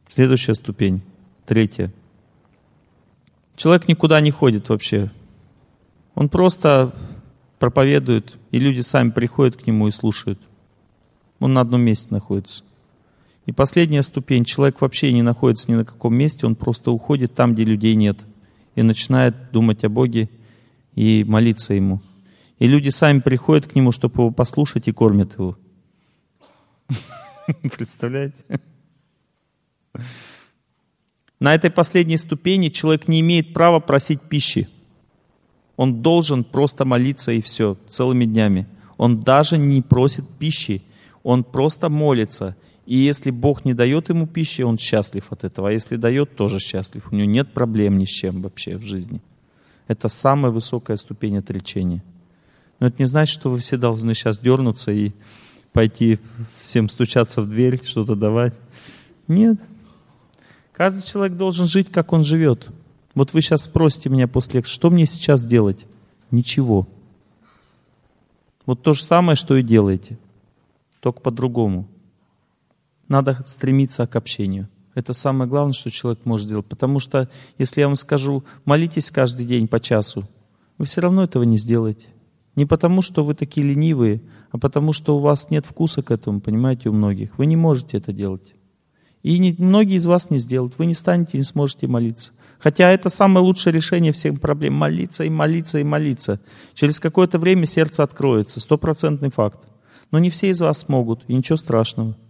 Следующая ступень, 3. Человек никуда не ходит вообще. Он просто проповедует, и люди сами приходят к нему и слушают. Он на одном месте находится. И последняя ступень. Человек вообще не находится ни на каком месте, он просто уходит там, где людей нет. И начинает думать о Боге и молиться Ему. И люди сами приходят к Нему, чтобы Его послушать, и кормят Его. Представляете? На этой последней ступени человек не имеет права просить пищи. Он должен просто молиться и все, целыми днями. Он даже не просит пищи, он просто молится. И если Бог не дает ему пищи, он счастлив от этого. А если дает, тоже счастлив. У него нет проблем ни с чем вообще в жизни. Это самая высокая ступень отречения. Но это не значит, что вы все должны сейчас дернуться и пойти всем стучаться в дверь, что-то давать. Нет. Каждый человек должен жить, как он живет. Вот вы сейчас спросите меня после лекции, что мне сейчас делать? Ничего. Вот то же самое, что и делаете. Только по-другому. Надо стремиться к общению. Это самое главное, что человек может сделать. Потому что, если я вам скажу, молитесь каждый день по часу, вы все равно этого не сделаете. Не потому, что вы такие ленивые, а потому, что у вас нет вкуса к этому, понимаете, у многих. Вы не можете это делать. И многие из вас не сделают. Вы не станете, не сможете молиться. Хотя это самое лучшее решение всех проблем. Молиться и молиться и молиться. Через какое-то время сердце откроется. 100% факт. Но не все из вас смогут, и ничего страшного.